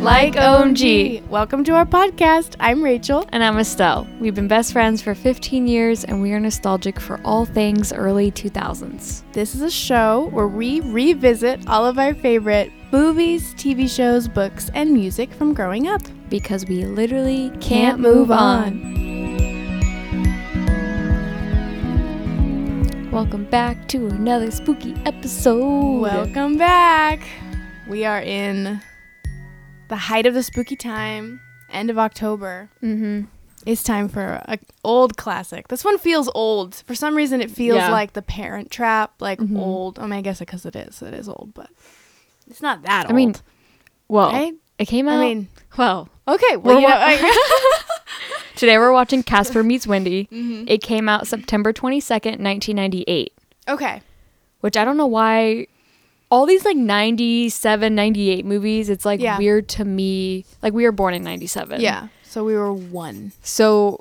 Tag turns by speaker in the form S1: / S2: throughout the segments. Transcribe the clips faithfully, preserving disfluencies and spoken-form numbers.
S1: like O M G.
S2: Welcome to our podcast. I'm Rachel.
S1: And I'm Estelle. We've been best friends for fifteen years, and we are nostalgic for all things early two thousands.
S2: This is a show where we revisit all of our favorite movies, T V shows, books, and music from growing up.
S1: Because we literally can't,
S2: Can't
S1: move
S2: move
S1: on. Welcome back to another spooky episode.
S2: Welcome back. We are in the height of the spooky time, end of October.
S1: Mm-hmm.
S2: It's time for an old classic. This one feels old. For some reason, it feels
S1: Yeah.
S2: like The Parent Trap, like
S1: Mhm.
S2: old. I mean, I guess because it is. It is old, but it's not that old.
S1: I mean, well,
S2: right?
S1: it came out.
S2: I mean,
S1: well,
S2: okay. Well,
S1: We're
S2: you know,
S1: wa-
S2: I-
S1: today we're watching Casper Meets Wendy.
S2: Mhm.
S1: It came out September twenty-second, nineteen ninety-eight.
S2: okay.
S1: Which I don't know why all these like ninety-seven, ninety-eight movies, it's like
S2: Yeah.
S1: weird to me. Like we were born in ninety-seven.
S2: Yeah. So we were one.
S1: So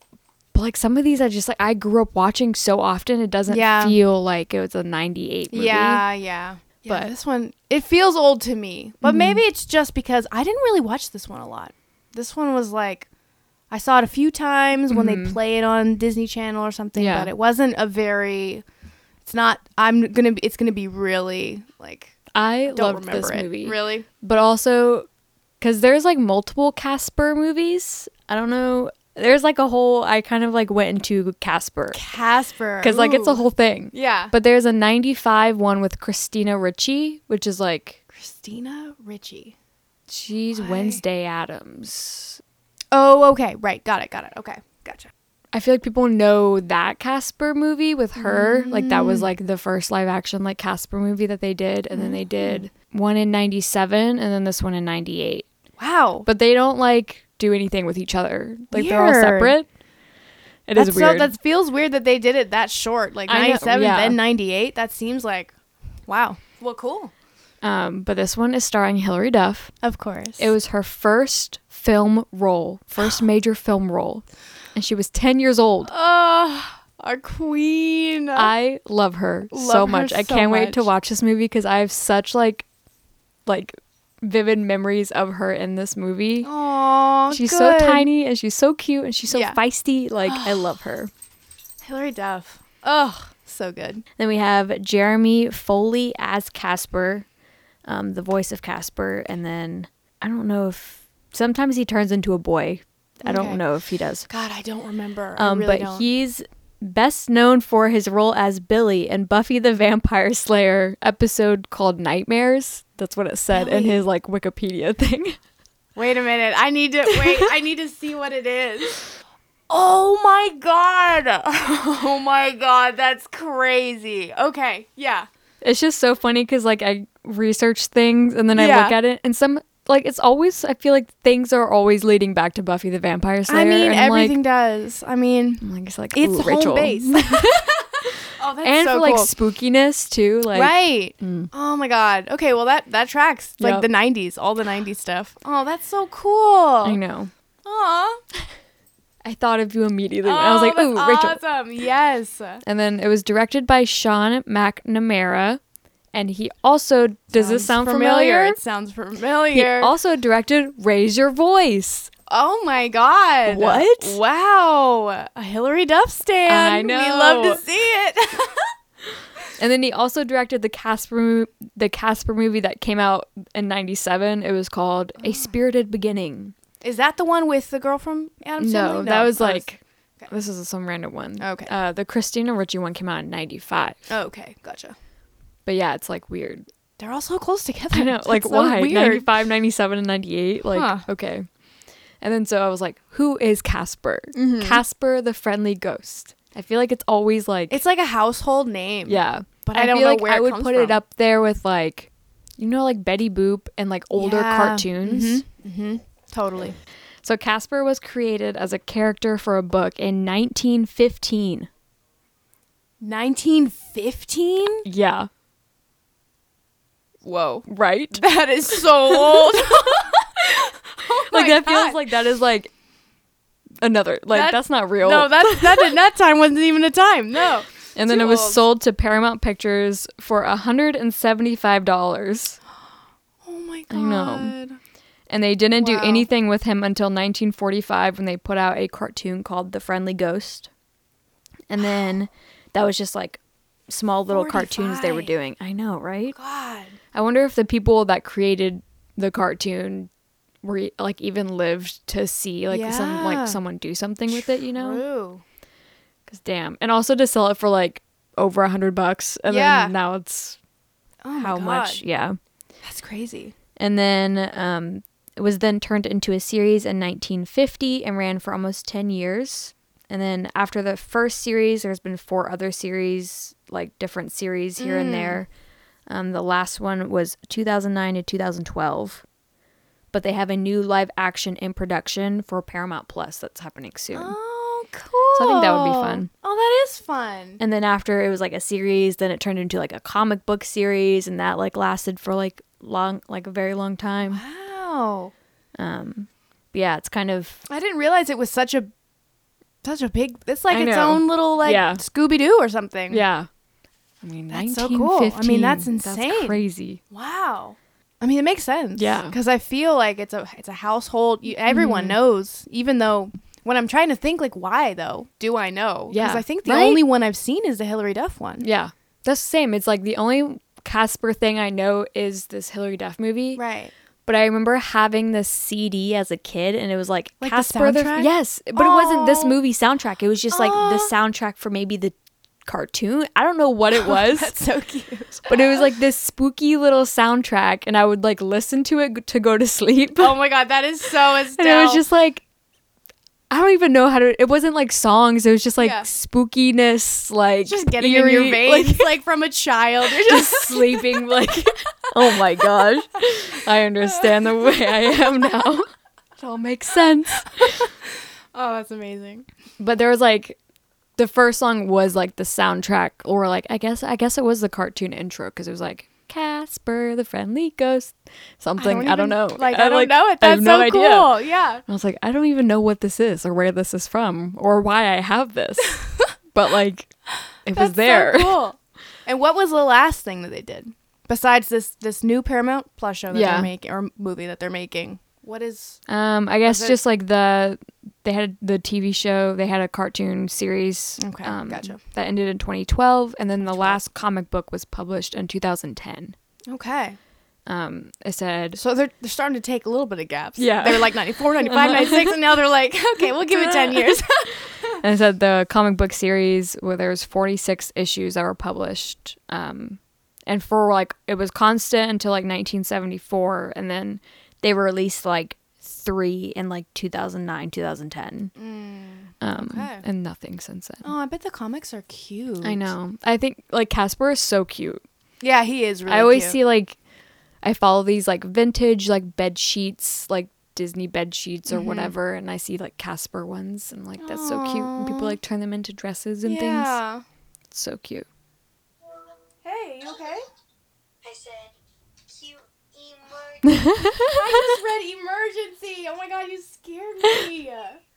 S1: but like some of these I just like I grew up watching so often it doesn't
S2: Yeah.
S1: feel like it was a ninety-eight movie.
S2: Yeah, yeah. Yeah,
S1: But-
S2: this one, it feels old to me. But
S1: Mhm.
S2: maybe it's just because I didn't really watch this one a lot. This one was like, I saw it a few times when
S1: Mhm.
S2: they play it on Disney Channel or something,
S1: Yeah.
S2: but it wasn't a very, it's not, I'm going to be, it's going to be really, like,
S1: I
S2: don't
S1: loved
S2: remember
S1: this
S2: it.
S1: movie.
S2: Really?
S1: But also cuz there's like multiple Casper movies. I don't know. There's like a whole I kind of like went into Casper
S2: Casper.
S1: cuz like it's a
S2: Ooh.
S1: whole thing.
S2: Yeah.
S1: But there's a ninety-five one with Christina Ricci, which is like
S2: Christina Ricci.
S1: she's
S2: Why?
S1: Wednesday Addams.
S2: Oh, okay. Right. Got it. Got it. Okay. Gotcha.
S1: I feel like people know that Casper movie with her. Like that was
S2: Mm.
S1: like the first live action like Casper movie that they did, and then they
S2: Mm.
S1: did one in ninety-seven and then this one in ninety-eight.
S2: Wow.
S1: But they don't like do anything with each other. Like they're all
S2: Weird.
S1: separate. It is
S2: That's
S1: weird.
S2: So, that feels weird that they did it that short, like
S1: I know,
S2: ninety-seven,
S1: yeah.
S2: then ninety-eight. That seems like, wow. Well, cool.
S1: um, but this one is starring Hilary Duff.
S2: Of course.
S1: It was her first film role, first major film role, and she was ten years old.
S2: Oh, our queen.
S1: I love her
S2: Love
S1: so
S2: her
S1: much. I
S2: so
S1: can't wait to
S2: much.
S1: watch this movie because I have such like, like, vivid memories of her in this movie.
S2: Aw,
S1: she's
S2: good.
S1: so tiny and she's so cute and she's so
S2: Yeah.
S1: feisty. Like I love her.
S2: Hilary Duff. Oh, so good.
S1: Then we have Jeremy Foley as Casper, um, the voice of Casper, and then I don't know if sometimes he turns into a boy. I
S2: Okay.
S1: don't know if he does.
S2: God, I don't remember. I
S1: Um,
S2: really
S1: but
S2: don't.
S1: he's best known for his role as Billy in Buffy the Vampire Slayer episode called Nightmares. That's what it said in
S2: Billy.
S1: his like Wikipedia thing.
S2: Wait a minute. I need to wait. I need to see what it is. Oh my god. Oh my god. That's crazy. Okay. Yeah.
S1: It's just so funny because like I research things and then I
S2: Yeah.
S1: look at it and some like it's always I feel like things are always leading back to Buffy the Vampire Slayer.
S2: I mean,
S1: and I'm
S2: everything
S1: like,
S2: does. I mean,
S1: I'm like, it's like
S2: it's
S1: ooh,
S2: home
S1: Rachel.
S2: base. Oh, that's
S1: and
S2: so
S1: for like
S2: cool.
S1: spookiness too. Like
S2: right.
S1: Mm.
S2: Oh my god. Okay, well that that tracks. It's like
S1: Yep.
S2: the nineties, all the nineties stuff. Oh, that's so cool.
S1: I know.
S2: Aw.
S1: I thought of you immediately.
S2: Oh,
S1: I was like,
S2: that's
S1: ooh, Rachel.
S2: awesome. Yes.
S1: And then it was directed by Sean McNamara. And he also, does this sound familiar?
S2: It sounds
S1: He
S2: familiar.
S1: also directed Raise Your Voice.
S2: Oh my god.
S1: What?
S2: Wow. A Hilary Duff stan.
S1: I know.
S2: We love to see it.
S1: And then he also directed the Casper, mo- the Casper movie that came out in ninety-seven. It was called A Spirited Beginning.
S2: Is that the one with the girl from Adam
S1: No,
S2: Sandler?
S1: that was
S2: Oh,
S1: like,
S2: okay.
S1: this is some random one.
S2: Okay.
S1: Uh, the Christina Ricci one came out in ninety-five.
S2: Oh, okay. Gotcha.
S1: But yeah, it's like weird.
S2: They're all so close together.
S1: I know,
S2: That's
S1: like
S2: so
S1: why?
S2: weird.
S1: ninety-five, ninety-seven, and ninety-eight? Like,
S2: Huh.
S1: okay. And then so I was like, who is Casper?
S2: Mhm.
S1: Casper the Friendly Ghost. I feel like it's always like,
S2: It's like a household name.
S1: yeah.
S2: But I, don't
S1: feel
S2: know
S1: like
S2: where
S1: I
S2: it
S1: would
S2: comes
S1: put
S2: from.
S1: it up there with like, you know, like Betty Boop and like older
S2: Yeah.
S1: cartoons.
S2: Mhm. Mhm. Totally.
S1: So Casper was created as a character for a book in nineteen fifteen.
S2: nineteen fifteen?
S1: Yeah.
S2: Whoa.
S1: Right?
S2: That is so old. Oh
S1: Like
S2: my
S1: that feels
S2: God.
S1: like that is like another like
S2: That-
S1: that's not real.
S2: No, that that did, that time wasn't even a time. No.
S1: and then
S2: too
S1: it was
S2: old.
S1: sold to Paramount Pictures for one hundred seventy-five dollars.
S2: Oh my god.
S1: I know. And they didn't
S2: Wow.
S1: do anything with him until nineteen forty-five when they put out a cartoon called The Friendly Ghost. And then that was just like small little cartoons they were
S2: forty-five.
S1: doing. I know, right?
S2: God.
S1: I wonder if the people that created the cartoon were like even lived to see like some
S2: Yeah.
S1: like someone do something with it, you know?
S2: True.
S1: Cause damn, and also to sell it for like over a hundred bucks, and
S2: Yeah.
S1: then now it's
S2: Oh my
S1: how
S2: God.
S1: much? Yeah.
S2: That's crazy.
S1: And then um, it was then turned into a series in nineteen fifty and ran for almost ten years. And then after the first series, there's been four other series, like different series here
S2: Mm.
S1: and there. Um, the last one was two thousand nine to two thousand twelve. But they have a new live action in production for Paramount Plus that's happening soon.
S2: Oh, cool.
S1: So I think that would be fun.
S2: Oh, that is fun.
S1: And then after it was like a series, then it turned into like a comic book series, and that like lasted for like long, like a very long time.
S2: Wow.
S1: Um, but yeah, it's kind of
S2: I didn't realize it was such a such a big. It's like
S1: I
S2: its
S1: know.
S2: own little like
S1: Yeah.
S2: Scooby Doo or something.
S1: yeah. I mean,
S2: That's so
S1: nineteen
S2: cool. I mean,
S1: fifteen,
S2: that's insane.
S1: That's crazy.
S2: Wow. I mean, it makes sense.
S1: Yeah.
S2: Because I feel like it's a it's a household. You, everyone
S1: Mhm.
S2: knows. Even though when I'm trying to think like why though, do I know?
S1: Yeah.
S2: Because I think the
S1: Right?
S2: only one I've seen is the Hilary Duff one.
S1: Yeah, that's the same. It's like the only Casper thing I know is this Hilary Duff movie.
S2: Right.
S1: But I remember having this C D as a kid, and it was like,
S2: Like the
S1: Casper the,
S2: soundtrack?
S1: yes, but it wasn't this
S2: Oh.
S1: movie soundtrack. It was just like the
S2: Aw.
S1: soundtrack for maybe the cartoon. I don't know what it was.
S2: That's so cute.
S1: But it was like this spooky little soundtrack, and I would like listen to it to go to sleep.
S2: Oh my God, that is so Estelle.
S1: And it was just like, I don't even know how to. It wasn't like songs. It was just like
S2: Yeah.
S1: spookiness, like
S2: just getting in your
S1: eerie,
S2: veins
S1: like,
S2: like, from a child. You're
S1: just
S2: just
S1: sleeping. Like, oh my gosh, I understand the way I am now. It all makes sense.
S2: oh, that's amazing.
S1: But there was like, the first song was like the soundtrack, or like I guess I guess it was the cartoon intro because it was like Casper the Friendly Ghost, something I don't,
S2: even-
S1: know.
S2: Like I, don't
S1: like,
S2: know it.
S1: I have
S2: That's
S1: no
S2: so
S1: idea.
S2: cool. Yeah.
S1: I was like, I don't even know what this is or where this is from or why I have this. But like, it was
S2: That's
S1: there.
S2: So cool. And what was the last thing that they did besides this this new Paramount Plus show that
S1: Yeah.
S2: they're making or movie that they're making? What is?
S1: Um, I guess
S2: Was it-
S1: just like the they had the T V show, they had a cartoon series.
S2: Okay,
S1: um,
S2: gotcha.
S1: That ended in twenty twelve, and then the last comic book was published in two thousand ten.
S2: Okay.
S1: Um, it said
S2: So they're they're starting to take a little bit of gaps.
S1: Yeah.
S2: They were like ninety-four, ninety-five, ninety-six, and now they're like, okay, we'll give it ten years.
S1: and it said the comic book series where there was forty-six issues that were published. Um, and for like it was constant until like nineteen seventy-four, and then they were released like three in like two thousand nine, two thousand ten. Um,
S2: okay.
S1: and nothing since then.
S2: Oh, I bet the comics are cute.
S1: I know. I think like Casper is so cute.
S2: Yeah, he is really
S1: I always
S2: cute.
S1: see like I follow these like vintage like bed sheets, like Disney bed sheets or
S2: Mhm.
S1: whatever, and I see like Casper ones and like that's so cute. And people
S2: Aw.
S1: like turn them into dresses and things.
S2: Yeah.
S1: It's so cute.
S2: Hey, you okay?
S3: I said, cute emergency.
S2: I just read emergency. Oh my God, you scared me.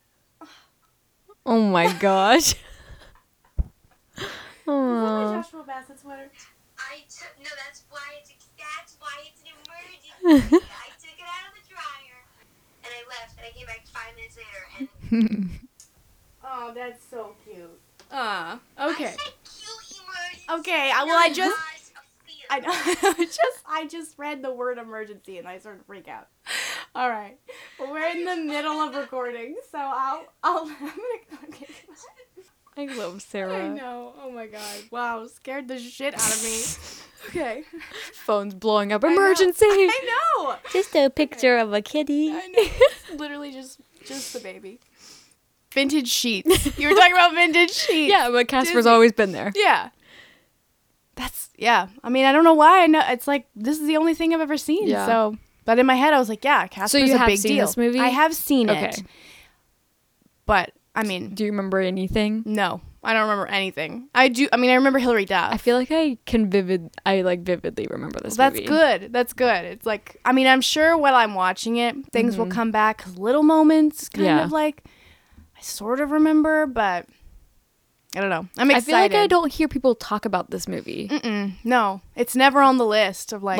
S1: Oh my gosh.
S2: Is that my
S1: Aww.
S2: Joshua Bassett sweater?
S3: I took, no, that's why it's, that's why it's an emergency. I took it out of the dryer, and I left, and I came back five minutes later, and
S2: Oh, that's so cute. Uh, okay.
S3: I said cute emergency.
S2: Okay, I- well, I just-
S3: Cause a feeling.
S2: I know. just I just read the word emergency and I started to freak out. All right, well, we're in the middle of recording, so I'll I'll I'm gonna. Okay.
S1: I love
S2: I
S1: Sarah.
S2: know. Oh my God. Wow, scared the shit out of me. Okay.
S1: Phone's blowing up.
S2: I know.
S1: Emergency.
S2: I know.
S1: Just a picture of a kitty.
S2: I know. It's literally just just the baby. Vintage sheets. You were talking about vintage sheets.
S1: Yeah, but Casper's
S2: Disney.
S1: always been there.
S2: Yeah. That's yeah. I mean, I don't know why. I know it's like this is the only thing I've ever seen.
S1: Yeah.
S2: So, but in my head, I was like, yeah, Casper's
S1: you
S2: a
S1: have
S2: big
S1: seen
S2: deal.
S1: this movie?
S2: I have seen
S1: Okay.
S2: it, but I mean,
S1: Do you remember anything?
S2: no, I don't remember anything. I do. I mean, I remember Hilary Duff.
S1: I feel like I can vivid. I like vividly remember this
S2: That's
S1: movie.
S2: good. That's good. It's like I mean, I'm sure while I'm watching it, things will
S1: Mhm.
S2: come back, little moments, kind
S1: Yeah.
S2: of like I sort of remember, but I don't know. I'm
S1: I
S2: excited.
S1: feel like I don't hear people talk about this movie.
S2: Mm-mm, no, it's never on the list of like,
S1: Like,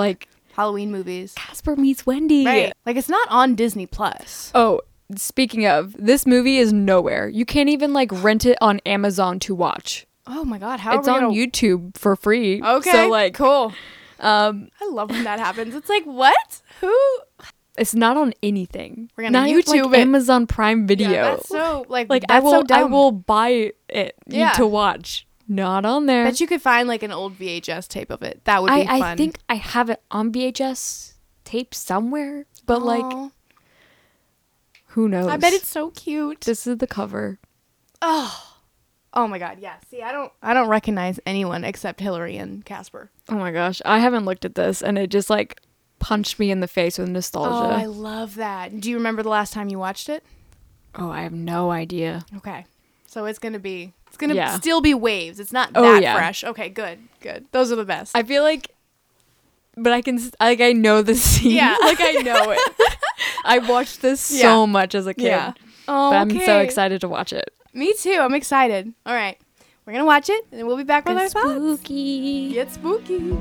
S2: Halloween movies.
S1: Casper Meets Wendy.
S2: Right. Like, it's not on Disney Plus.
S1: Oh, speaking of, this movie is nowhere. You can't even like rent it on Amazon to watch.
S2: Oh my God. How
S1: It's
S2: are we
S1: on
S2: gonna...
S1: YouTube for free.
S2: Okay.
S1: So like,
S2: cool.
S1: um,
S2: I love when that happens. It's like, what? Who?
S1: it's not on anything.
S2: We're gonna
S1: not
S2: YouTube
S1: even, like,
S2: it.
S1: Amazon Prime Video.
S2: Yeah, that's so, like,
S1: like
S2: that's
S1: I will,
S2: so dumb.
S1: I will buy it
S2: Yeah.
S1: to watch. Not on there.
S2: Bet you could find, like, an old V H S tape of it. That would be
S1: I,
S2: fun.
S1: I think I have it on V H S tape somewhere, but like,
S2: Aw.
S1: who knows?
S2: I bet it's so cute.
S1: This is the cover.
S2: Oh, oh my God, yeah. See, I don't, I don't recognize anyone except Hillary and Casper.
S1: Oh my gosh, I haven't looked at this, and it just like punched me in the face with
S2: Oh, I
S1: nostalgia.
S2: love that. Do you remember the last time you watched it?
S1: Oh, I have no idea.
S2: Okay, so it's gonna be, it's gonna
S1: Yeah.
S2: still be waves. It's not
S1: Oh,
S2: that
S1: yeah.
S2: fresh. Okay, good, good. Those are the best.
S1: I feel like, but I can s- like I know the scene.
S2: Yeah.
S1: like I know it. I watched this
S2: Yeah.
S1: so much as a kid,
S2: yeah. Oh,
S1: but I'm so
S2: okay.
S1: excited to watch it.
S2: Me too. I'm excited. All right, we're gonna watch it, and we'll be back with our
S1: Get
S2: thoughts.
S1: spooky.
S2: Get spooky.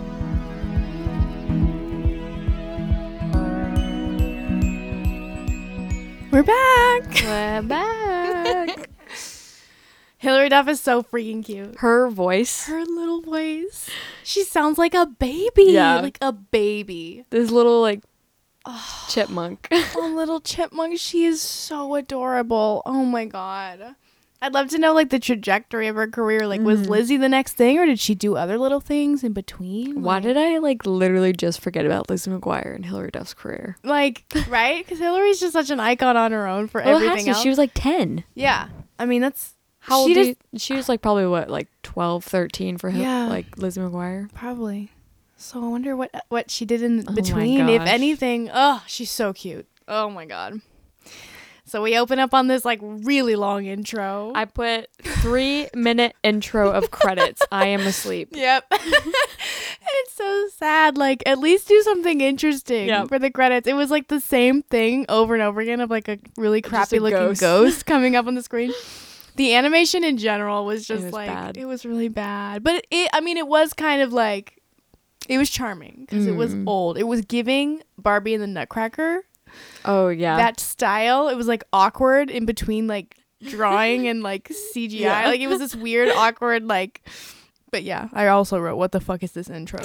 S2: We're back.
S1: We're back.
S2: Hilary Duff is so freaking cute.
S1: Her voice,
S2: Her little voice. She sounds like a baby.
S1: Yeah.
S2: Like a baby.
S1: this little like chipmunk.
S2: Oh, little chipmunk. She is so adorable. Oh my God. I'd love to know like the trajectory of her career. Like, was Lizzie the next thing, or did she do other little things in between?
S1: Why
S2: Like-
S1: did I like literally just forget about Lizzie McGuire and Hilary Duff's career?
S2: Like, right? Because Hillary's just such an icon on her own for
S1: Well, it has
S2: everything
S1: to.
S2: else.
S1: She was like ten.
S2: yeah. I mean, that's
S1: How old
S2: she
S1: do
S2: just-
S1: you, she was like probably what, like twelve, thirteen for Hil-
S2: Yeah.
S1: like Lizzie McGuire?
S2: probably. So I wonder what what she did in
S1: Oh my
S2: between, if
S1: gosh.
S2: anything. Oh, she's so cute. Oh my God. So we open up on this like really long intro.
S1: I put three minute intro of credits. I am asleep.
S2: Yep. And it's so sad. Like, at least do something interesting
S1: Yep.
S2: for the credits. It was like the same thing over and over again of like a really
S1: Just
S2: crappy
S1: a
S2: looking
S1: ghost.
S2: ghost. coming up on the screen. The animation in general was just
S1: was
S2: like,
S1: bad.
S2: it was really bad. But it, I mean, it was kind of like, it was charming because it was
S1: Mm.
S2: old. It was giving Barbie and the Nutcracker.
S1: Oh yeah.
S2: That style. It was like awkward in between like drawing and like C G I.
S1: Yeah.
S2: Like, it was this weird, awkward, like, but yeah, I also wrote, what the fuck is this intro?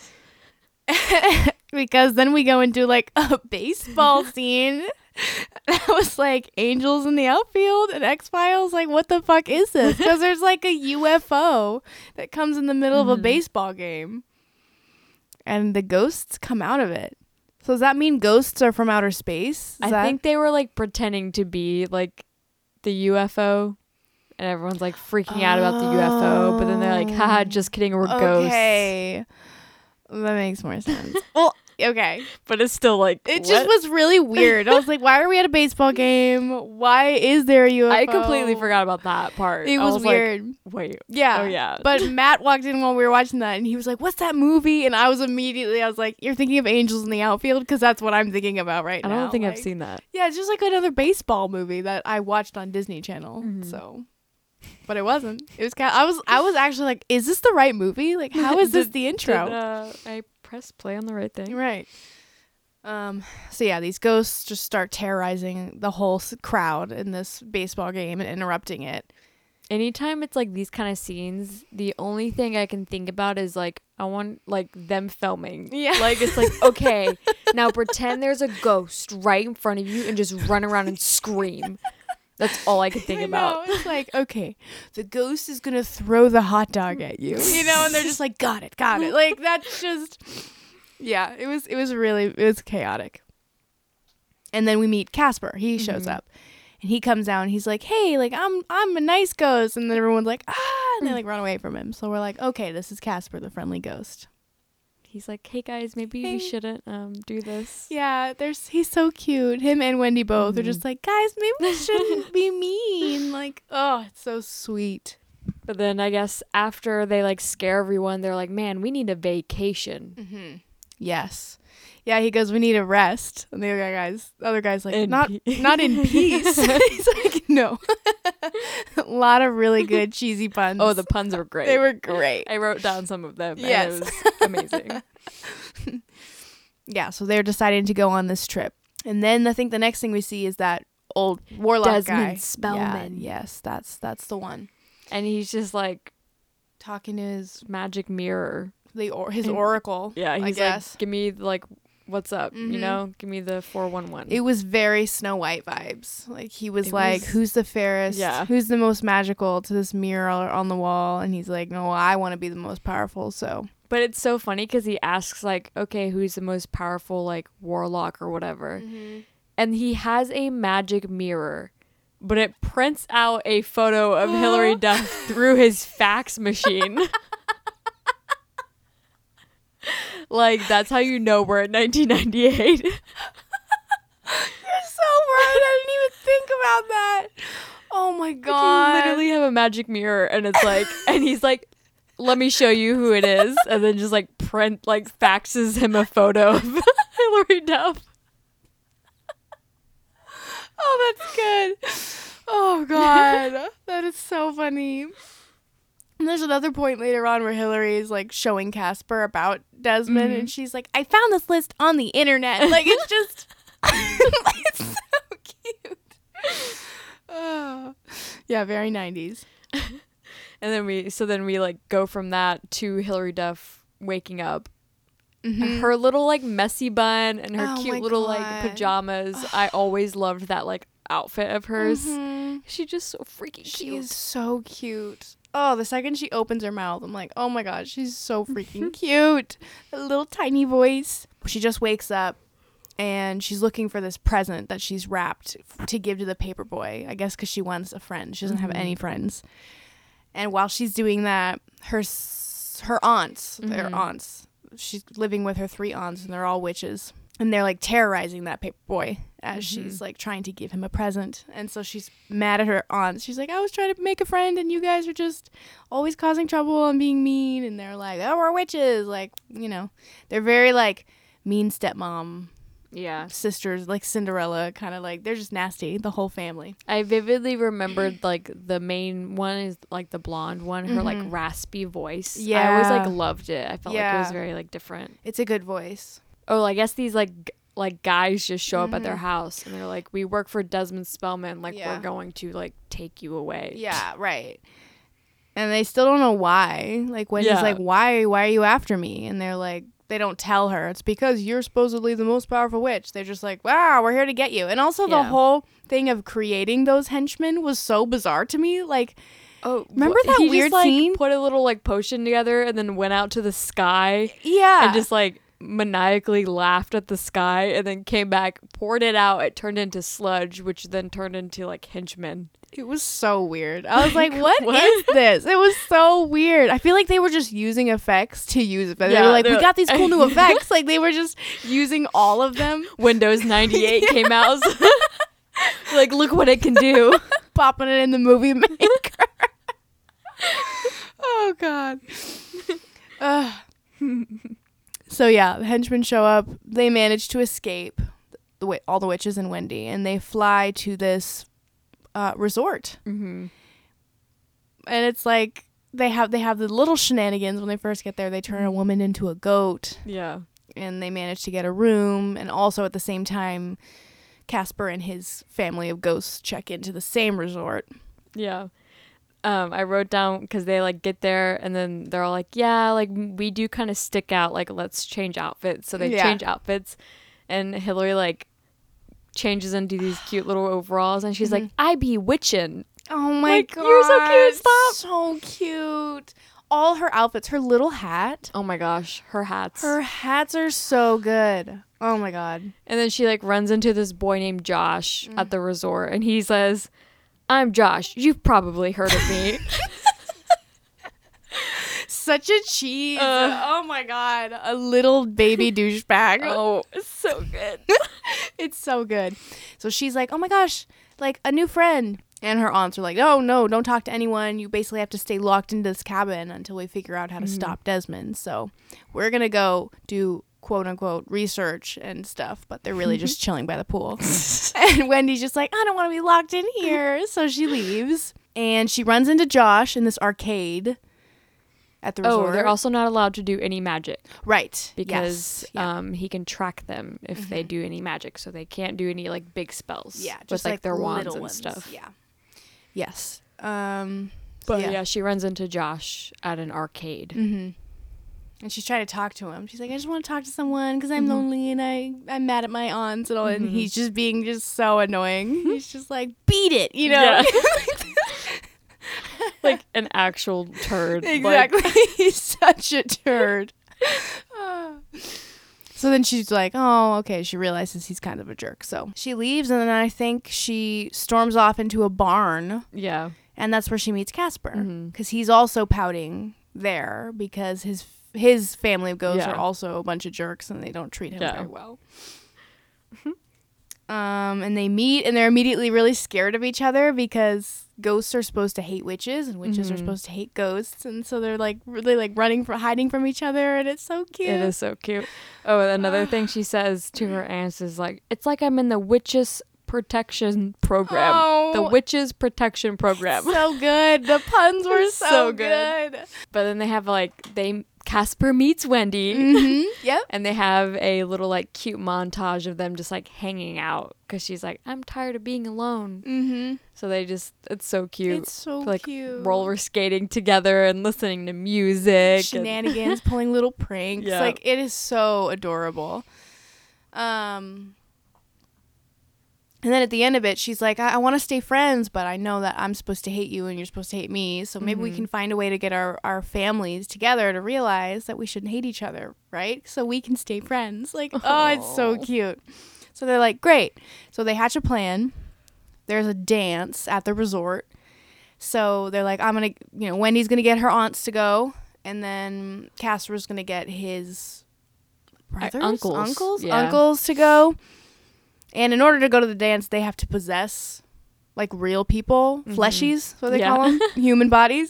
S2: Because then we go into like a baseball scene that was like Angels in the Outfield and X-Files. Like, what the fuck is this? Because there's like a U F O that comes in the middle of a
S1: Mhm.
S2: baseball game and the ghosts come out of it. So does that mean ghosts are from outer space? Is
S1: I
S2: that-
S1: think they were like pretending to be like the U F O, and everyone's like freaking out about the U F O, but then they're like, haha, just kidding, we're ghosts.
S2: Okay. That makes more sense. Well, okay.
S1: But it's still like,
S2: It
S1: what?
S2: just was really weird. I was like, why are we at a baseball game? Why is there a U F O?
S1: I completely forgot about that part.
S2: It
S1: I
S2: was,
S1: like,
S2: weird.
S1: wait.
S2: yeah.
S1: Oh yeah.
S2: But Matt walked in while we were watching that and he was like, what's that movie? And I was immediately, I was like, you're thinking of Angels in the Outfield? Because that's what I'm thinking about right
S1: I
S2: now.
S1: don't think I've
S2: Like,
S1: seen that.
S2: Yeah, it's just like another baseball movie that I watched on Disney Channel.
S1: Mhm.
S2: So, but it wasn't. It was kind. I was. I was actually like, is this the right movie? Like, how is this
S1: Did-
S2: the intro?
S1: Did, uh, I pressed play on the right thing.
S2: Right. Um. So yeah, these ghosts just start terrorizing the whole s- crowd in this baseball game and interrupting it.
S1: Anytime it's like these kind of scenes, the only thing I can think about is like I want like them filming.
S2: Yeah.
S1: Like it's like, okay, now pretend there's a ghost right in front of you and just run around and scream. That's all I can think
S2: I
S1: about.
S2: know, it's like, okay, the ghost is gonna throw the hot dog at you, you know, and they're just like, got it, got it. Like, that's just, yeah, it was, it was really, it was chaotic. And then we meet Casper. He shows
S1: Mhm.
S2: up, and he comes down. He's like, hey, like, I'm, I'm a nice ghost, and then everyone's like, ah, and they like run away from him. So we're like, okay, this is Casper, the friendly ghost.
S1: He's like, hey guys, maybe
S2: Hey.
S1: we shouldn't um do this.
S2: Yeah, there's, he's so cute. Him and Wendy both are
S1: Mhm.
S2: just like, guys, maybe we shouldn't be mean. Like, oh, it's so sweet.
S1: But then I guess after they like scare everyone, they're like, man, we need a vacation.
S2: Mm-hmm. Yes. Yeah, he goes, we need a rest. And the other guys, the other guy's like,
S1: In
S2: not
S1: pe-
S2: not in peace. He's like, no. A lot of really good cheesy puns.
S1: Oh, the puns were great.
S2: they were great.
S1: I wrote down some of them.
S2: Yes.
S1: And it was amazing.
S2: yeah, so they're deciding to go on this trip. And then I think the next thing we see is that old warlock
S1: Desmond
S2: guy.
S1: Spellman.
S2: Yeah, yes, that's that's the one.
S1: And he's just like
S2: Talking to his
S1: magic mirror.
S2: the or his
S1: And-
S2: oracle.
S1: Yeah,
S2: I
S1: he's
S2: guess.
S1: like, give me like, what's up?
S2: Mhm.
S1: You know, give me the four one one.
S2: It was very Snow White vibes. Like he was
S1: It
S2: like,
S1: was-
S2: "Who's the fairest?
S1: Yeah.
S2: Who's the most magical?" To this mirror on the wall, and he's like, "No, I want to be the most powerful." So
S1: But it's so funny because he asks like, okay, who's the most powerful like warlock or whatever, and he has a magic mirror, but it prints out a photo of Hilary Duff through his fax machine. Like that's how you know we're in nineteen ninety-eight.
S2: You're so right. I didn't even think about that. Oh my
S1: Like,
S2: god!
S1: you literally have a magic mirror, and it's like, and he's like, let me show you who it is, and then just like print, like faxes him a photo of Hilary Duff.
S2: Oh, that's good. Oh god, that is so funny. And there's another point later on where Hillary is like showing Casper about Desmond,
S1: Mhm.
S2: and she's like, "I found this list on the internet." Like it's just, it's so cute. Oh, yeah, very nineties.
S1: And then we, so then we like go from that to Hilary Duff waking up.
S2: Mhm.
S1: Her little like messy bun and her
S2: Oh my
S1: cute little like
S2: God.
S1: pajamas. I always loved that like outfit of hers.
S2: Mhm.
S1: She's just so freaking
S2: She
S1: cute.
S2: is so cute. Oh, the second she opens her mouth, I'm like, oh my god, she's so freaking cute. A little tiny voice. She just wakes up and she's looking for this present that she's wrapped f- to give to the paper boy. I guess because she wants a friend. She doesn't have
S1: Mhm.
S2: any friends. And while she's doing that, her s- her aunts, their
S1: Mhm.
S2: aunts, she's living with her three aunts, and they're all witches. And they're like terrorizing that paper boy as
S1: Mhm.
S2: she's like trying to give him a present. And so she's mad at her aunts. She's like, I was trying to make a friend and you guys are just always causing trouble and being mean. And they're like, oh, we're witches. Like, you know, they're very like mean stepmom
S1: Yeah.
S2: sisters, like Cinderella, kind of like they're just nasty, the whole family.
S1: I vividly remembered like the main one is like the blonde one, her like
S2: Mhm.
S1: raspy voice. I always
S2: Yeah.
S1: like loved it. I felt like it was
S2: Yeah.
S1: very like different.
S2: It's a good voice.
S1: Oh, I guess these like g- like guys just show up at their
S2: Mhm.
S1: house and they're like, we work for Desmond Spellman, like
S2: Yeah.
S1: we're going to like take you away.
S2: Yeah, right. And they still don't know why. Like Wendy's
S1: Yeah.
S2: like, why why are you after me? And they're like, they don't tell her. It's because you're supposedly the most powerful witch. They're just like, wow, we're here to get you. And also the
S1: Yeah.
S2: whole thing of creating those henchmen was so bizarre to me. Like,
S1: Oh,
S2: Remember
S1: wh-
S2: that
S1: he
S2: weird
S1: just, like,
S2: scene?
S1: Put a little like potion together and then went out to the sky
S2: yeah.
S1: and just like maniacally laughed at the sky and then came back, poured it out. It turned into sludge, which then turned into like henchmen.
S2: It was so weird. I was like, what is
S1: What?
S2: this? It was so weird. I feel like they were just using effects to use it. But they
S1: Yeah,
S2: were like, we
S1: they're-
S2: got these cool new effects. Like they were just using all of them,
S1: Windows ninety-eight came out. Like, look what it can do.
S2: popping it in the movie maker. Oh god. Ugh. So yeah, the henchmen show up. They manage to escape the wi- all the witches and Wendy, and they fly to this uh, resort.
S1: Mm-hmm.
S2: And it's like they have they have the little shenanigans when they first get there. They turn a woman into a goat,
S1: Yeah.
S2: and they manage to get a room. And also at the same time, Casper and his family of ghosts check into the same resort.
S1: Yeah. Um, I wrote down because they like get there and then they're all like, yeah, like we do kind of stick out. Like, let's change outfits. So they
S2: Yeah.
S1: change outfits, and Hillary like changes into these cute little overalls, and she's like, I be witchin'.
S2: Oh my
S1: Like,
S2: god.
S1: you're so cute, stop.
S2: So cute. All her outfits, her little hat.
S1: Oh my gosh, her hats.
S2: Her hats are so good. Oh my god.
S1: And then she like runs into this boy named Josh
S2: Mm.
S1: at the resort, and he says, I'm Josh. You've probably heard of me.
S2: Such a cheese.
S1: Ugh.
S2: Oh my god. A little baby douchebag.
S1: Oh, it's so good.
S2: It's so good. So she's like, oh my gosh, like a new friend. And her aunts are like, oh no, don't talk to anyone. You basically have to stay locked into this cabin until we figure out how to
S1: Mhm.
S2: stop Desmond. So we're going to go do quote unquote research and stuff, but they're really just chilling by the pool. And Wendy's just like, I don't want to be locked in here. So she leaves and she runs into Josh in this arcade at the resort.
S1: Oh, they're also not allowed to do any magic.
S2: Right.
S1: Because
S2: yes. yeah.
S1: um, he can track them if mm-hmm. they do any magic. So they can't do any like big spells.
S2: Yeah.
S1: Just
S2: Just
S1: like,
S2: like
S1: their wands and
S2: ones.
S1: stuff.
S2: Yeah. Yes. Um,
S1: but
S2: yeah.
S1: yeah, she runs into Josh at an arcade.
S2: Mm-hmm. And she's trying to talk to him. She's like, I just want to talk to someone because I'm mm-hmm. lonely and I, I'm mad at my aunts and all. Mm-hmm. And he's just being just so annoying. He's just like, beat it, you know? Yeah.
S1: Like an actual turd.
S2: Exactly.
S1: Like.
S2: He's such a turd. So then she's like, oh, okay. She realizes he's kind of a jerk. So she leaves and then I think she storms off into a barn.
S1: Yeah.
S2: And that's where she meets Casper. Because
S1: mm-hmm.
S2: he's also pouting there because his his family of ghosts
S1: yeah.
S2: are also a bunch of jerks and they don't treat him
S1: yeah.
S2: very well. um, and they meet and they're immediately really scared of each other because ghosts are supposed to hate witches and witches
S1: mm-hmm.
S2: are supposed to hate ghosts. And so they're like really like running for hiding from each other. And it's so cute.
S1: It is so cute. Oh, another thing she says to her aunts is like, it's like I'm in the witches protection program.
S2: Oh,
S1: the witches protection program.
S2: So good. The puns were so,
S1: so
S2: good.
S1: good. But then they have like they Casper meets Wendy.
S2: Mm-hmm. Yep.
S1: And they have a little like cute montage of them just like hanging out because she's like, I'm tired of being alone.
S2: Mm-hmm.
S1: So they just it's so cute.
S2: It's so
S1: like
S2: cute.
S1: Roller skating together and listening to music.
S2: Shenanigans, pulling little pranks.
S1: Yeah.
S2: Like it is so adorable. Um And then at the end of it, she's like, I, I want to stay friends, but I know that I'm supposed to hate you and you're supposed to hate me. So maybe
S1: mm-hmm.
S2: we can find a way to get our, our families together to realize that we shouldn't hate each other, right? So we can stay friends. Like, oh, oh it's so cute. So they're like, great. So they hatch a plan. There's a dance at the resort. So they're like, I'm going to, you know, Wendy's going to get her aunts to go. And then Casper's going to get his brothers,
S1: uh, uncles,
S2: uncles,
S1: yeah.
S2: uncles to go. And in order to go to the dance, they have to possess, like, real people, mm-hmm. fleshies, what they yeah. call them, human bodies.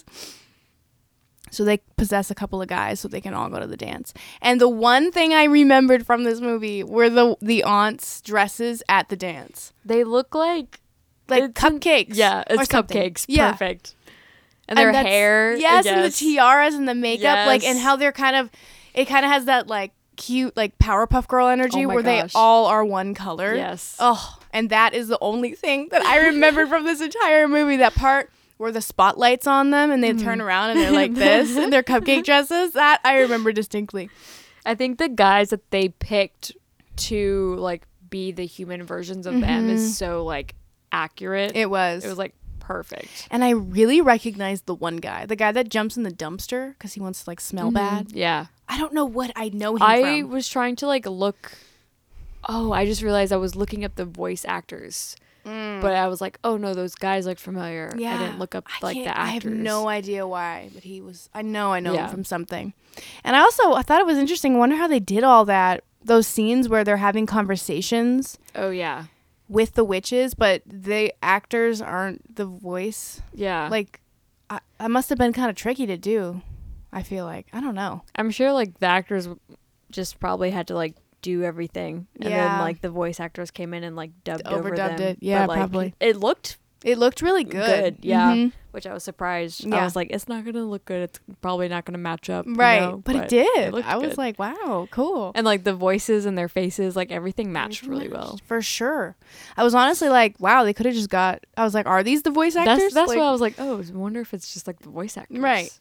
S2: So they possess a couple of guys so they can all go to the dance. And the one thing I remembered from this movie were the the aunts' dresses at the dance.
S1: They look like...
S2: Like cupcakes.
S1: In, yeah, it's cupcakes.
S2: Yeah.
S1: Perfect. And their
S2: and
S1: hair.
S2: Yes,
S1: yes,
S2: and the tiaras and the makeup.
S1: Yes.
S2: Like, and how they're kind of... It kind of has that, like, cute like Powerpuff Girl energy
S1: oh
S2: where
S1: gosh.
S2: they all are one color.
S1: Yes.
S2: Oh, and that is the only thing that I remembered from this entire movie. That part where the spotlight's on them and they mm. turn around and they're like this in their cupcake dresses. That I remember distinctly.
S1: I think the guys that they picked to like be the human versions of mm-hmm. them is so like accurate.
S2: It was.
S1: It was like perfect.
S2: And I really recognized the one guy, the guy that jumps in the dumpster because he wants to like smell
S1: mm-hmm.
S2: bad.
S1: Yeah.
S2: I don't know what I know him
S1: I
S2: from.
S1: was trying to like look. Oh, I just realized I was looking up the voice actors. Mm. But I was like, oh no, those guys look familiar.
S2: Yeah.
S1: I didn't look up
S2: I
S1: like the actors.
S2: I have no idea why, but he was, I know I know
S1: yeah.
S2: him from something. And I also, I thought it was interesting. I wonder how they did all that, those scenes where they're having conversations.
S1: Oh yeah.
S2: With the witches, but the actors aren't the voice.
S1: Yeah.
S2: Like, I, that must have been kind of tricky to do. I feel like. I don't know.
S1: I'm sure like the actors just probably had to like do everything. And
S2: yeah.
S1: then like the voice actors came in and like dubbed
S2: Overdubbed
S1: over them.
S2: it. Yeah,
S1: but, like,
S2: probably.
S1: It looked
S2: It looked really good.
S1: Good, yeah.
S2: Mm-hmm.
S1: Which I was surprised.
S2: Yeah.
S1: I was like, it's not going to look good. It's probably not going to match up.
S2: Right.
S1: You know?
S2: but,
S1: but
S2: it did.
S1: It
S2: I was
S1: good.
S2: like, wow, cool.
S1: And like the voices and their faces, like everything matched
S2: Everything
S1: really
S2: matched,
S1: well.
S2: For sure. I was honestly like, wow, they could have just got, I was like, are these the voice actors?
S1: That's, that's
S2: like,
S1: what I was like, oh, I wonder if it's just like the voice actors.
S2: Right.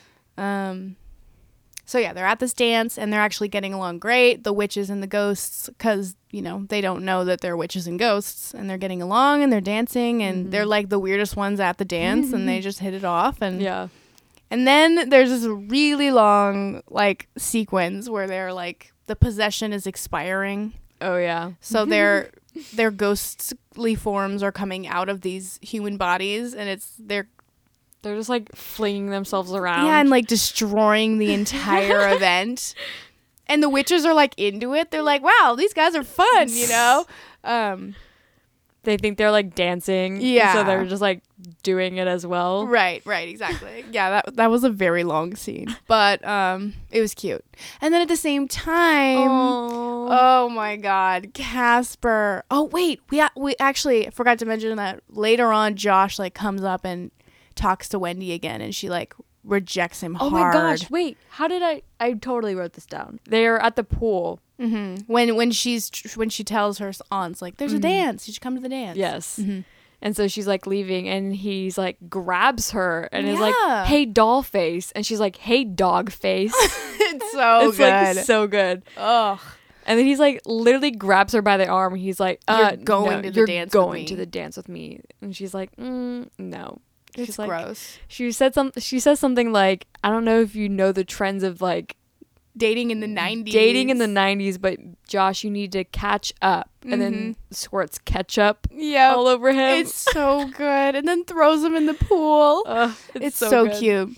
S2: Um. So yeah, they're at this dance and they're actually getting along great. The witches and the ghosts, because, you know, they don't know that they're witches and ghosts, and they're getting along and they're dancing and mm-hmm. they're like the weirdest ones at the dance mm-hmm. and they just hit it off. And
S1: yeah. And
S2: then there's this really long like sequence where they're like the possession is expiring.
S1: Oh yeah.
S2: So their their ghostly forms are coming out of these human bodies, and it's they're
S1: They're just like flinging themselves around.
S2: Yeah, and like destroying the entire event. And the witches are like into it. They're like, wow, these guys are fun, you know? Um,
S1: they think they're like dancing.
S2: Yeah.
S1: So they're just like doing it as well.
S2: Right, right, exactly. Yeah, that that was a very long scene. But um, it was cute. And then at the same time,
S1: oh,
S2: oh my God, Casper. Oh, wait, we, we actually forgot to mention that later on, Josh like comes up and talks to Wendy again, and she like rejects him
S1: Oh
S2: hard.
S1: my gosh! Wait, how did I? I totally wrote this down. They're at the pool.
S2: Mm-hmm. When when she's when she tells her aunts like, "There's mm-hmm. a dance. You should come to the dance."
S1: Yes.
S2: Mm-hmm.
S1: And so she's like leaving, and he's like grabs her and
S2: yeah.
S1: is like, "Hey, doll face," and she's like, "Hey, dog face."
S2: It's so
S1: it's
S2: good.
S1: It's like so good.
S2: Ugh.
S1: And then he's like literally grabs her by the arm. And he's like, uh,
S2: "You're going
S1: no,
S2: to the
S1: you're
S2: dance.
S1: going
S2: with me.
S1: to the dance with me." And she's like, mm, "No."
S2: It's
S1: she's like,
S2: gross.
S1: She said some. She says something like, "I don't know if you know the trends of like
S2: dating in the nineties.
S1: Dating in the nineties, but Josh, you need to catch up." Mm-hmm. And then squirts ketchup
S2: yep.
S1: all over him.
S2: It's so good. And then throws him in the pool.
S1: Uh, it's,
S2: it's
S1: so,
S2: so
S1: good.
S2: cute.